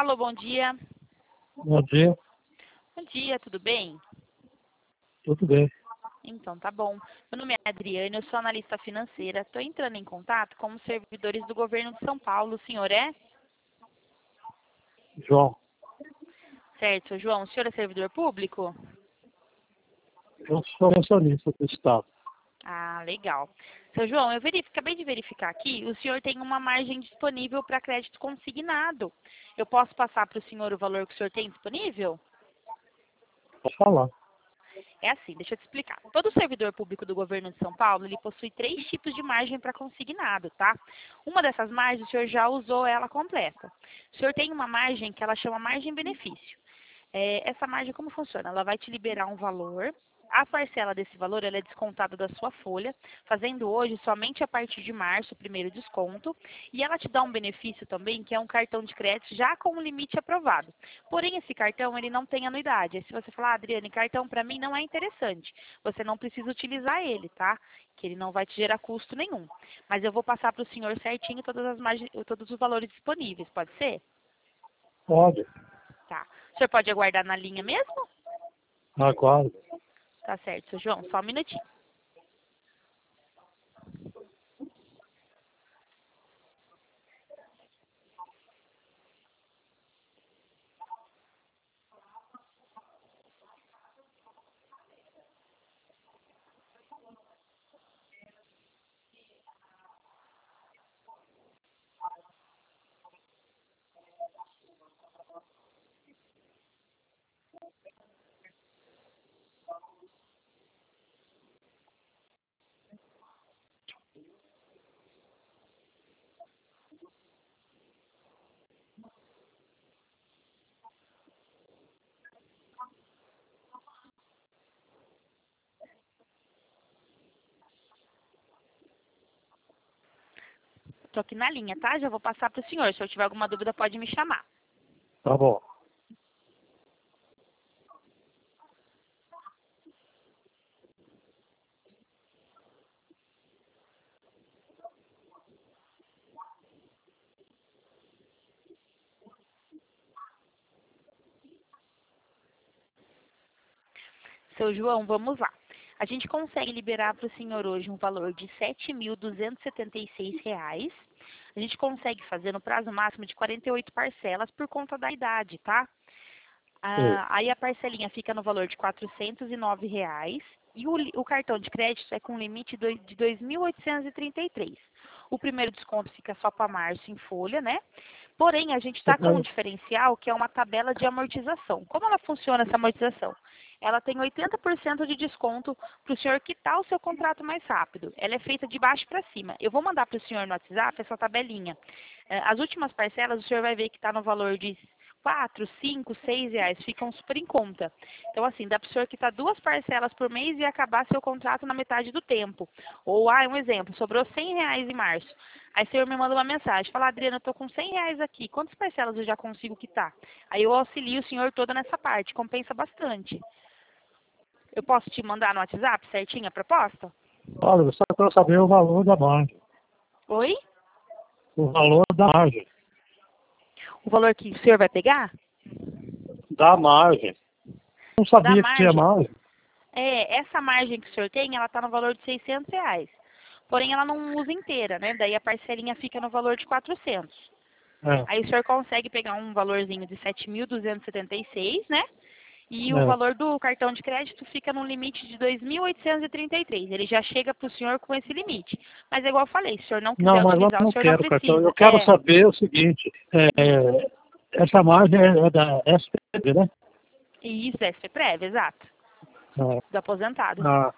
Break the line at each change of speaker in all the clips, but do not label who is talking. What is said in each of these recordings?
Alô, bom dia.
Bom dia,
Bom dia, tudo bem?
tudo bem.
Então, tá bom. Meu nome é Adriane, eu sou analista financeira. Estou entrando em contato com os servidores do governo de São Paulo. O senhor é?
João,
Certo, seu João. O senhor é servidor público?
eu sou pensionista do Estado.
Ah, legal. Seu João, eu acabei de verificar aqui, o senhor tem uma margem disponível para crédito consignado. Eu posso passar para o senhor o valor que o senhor tem disponível?
Pode falar.
É assim, deixa eu te explicar. Todo servidor público do governo de São Paulo, ele possui 3 tipos de margem para consignado, tá? Uma dessas margens, o senhor já usou ela completa. O senhor tem uma margem que ela chama margem benefício. Essa margem, como funciona? Ela vai te liberar um valor. A parcela desse valor ela é descontada da sua folha, fazendo hoje somente a partir de março o primeiro desconto. E ela te dá um benefício também, que é um cartão de crédito já com o limite aprovado. Porém, esse cartão ele não tem anuidade. Aí, se você falar, Adriane, cartão para mim não é interessante, você não precisa utilizar ele, tá? Que ele não vai te gerar custo nenhum. Mas eu vou passar para o senhor certinho todos os valores disponíveis, pode ser?
Pode,
Tá. O senhor pode aguardar na linha mesmo?
aguardo.
Tá certo, seu João, só um minutinho. Tô aqui na linha, tá? Já vou passar para o senhor. Se eu tiver alguma dúvida, pode me chamar.
Tá bom.
Seu João, vamos lá. A gente consegue liberar para o senhor hoje um valor de R$ 7.276. A gente consegue fazer no prazo máximo de 48 parcelas por conta da idade, tá?
Sim.
Aí a parcelinha fica no valor de R$ 409. E o cartão de crédito é com limite de 2.833. O primeiro desconto fica só para março em folha, né? Porém, a gente está com um diferencial que é uma tabela de amortização. Como ela funciona essa amortização? Ela tem 80% de desconto para o senhor quitar o seu contrato mais rápido. Ela é feita de baixo para cima. Eu vou mandar para o senhor no WhatsApp essa tabelinha. As últimas parcelas o senhor vai ver que está no valor de 4, 5, 6 reais, ficam super em conta. Então, assim, dá para o senhor quitar 2 parcelas por mês e acabar seu contrato na metade do tempo. Ou, um exemplo, sobrou 100 reais em março. Aí o senhor me manda uma mensagem, fala, Adriana, eu estou com 100 reais aqui, quantas parcelas eu já consigo quitar? Aí eu auxilio o senhor toda nessa parte, compensa bastante. Eu posso te mandar no WhatsApp certinho a proposta?
Olha, eu só quero saber o valor da margem.
Oi?
O valor da margem.
O valor que o senhor vai pegar?
Da margem. Não
Da
sabia que tinha
margem.
margem.
Essa margem que o senhor tem, ela está no valor de 600 reais. Porém, ela não usa inteira, né? Daí a parcelinha fica no valor de 400.
É,
Aí o senhor consegue pegar um valorzinho de 7.276, né? E o
é.
valor do cartão de crédito fica no limite de 2.833. Ele já chega para o senhor com esse limite. Mas é igual eu falei, se o senhor não
Não,
quiser
mas eu
utilizar, o
não
senhor não
quero cartão.
precisa.
Eu quero saber o seguinte.
Isso.
Essa margem é da SPB, né?
Isso, SPPREV, exato.
É.
Do aposentado.
Ah,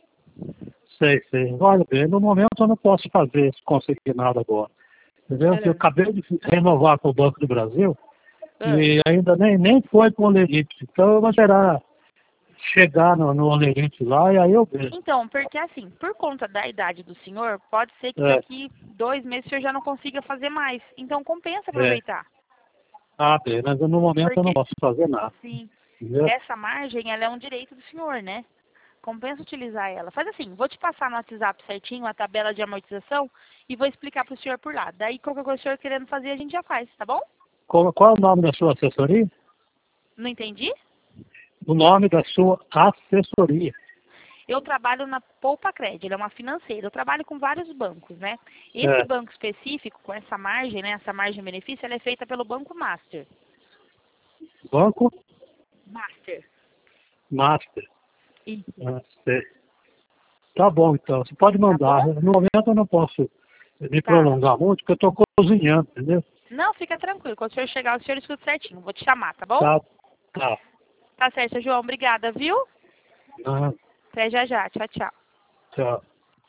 sei. Olha bem, no momento eu não posso fazer esse consignado agora. Entendeu? Eu
É.
acabei de renovar com o Banco do Brasil
É.
e ainda nem foi para o Olerite. Então eu vou esperar chegar no Olerite lá e aí eu vejo.
Então, porque assim, por conta da idade do senhor, pode ser que
É,
daqui 2 meses o senhor já não consiga fazer mais. Então, compensa
é.
aproveitar.
Ah, bem, mas no momento eu não
Porque,
posso fazer nada.
sim,
Entendeu?
essa margem, ela é um direito do senhor, né? Compensa utilizar ela. Faz assim, vou te passar no WhatsApp certinho a tabela de amortização e vou explicar para o senhor por lá. Daí, qualquer coisa que o senhor querendo fazer, a gente já faz, tá bom?
Qual é o nome da sua assessoria?
Não entendi?
O nome da sua assessoria.
Eu trabalho na Poupa Cred, ele é uma financeira. Eu trabalho com vários bancos, né? Esse
É.
banco específico, com essa margem, né? Essa margem de benefício, ela é feita pelo Banco Master.
Banco
Master.
Master.
Isso.
Ah, sei. Tá bom, então. Você pode
Tá
mandar.
bom?
No momento eu não posso me
Tá.
prolongar muito, porque eu estou cozinhando, entendeu?
Não, fica tranquilo. Quando o senhor chegar, o senhor escuta certinho. Vou te chamar, tá bom?
Tá. Tá.
Tá certo, João. Obrigada, viu?
Ah,
Até já já. Tchau, tchau.
tchau.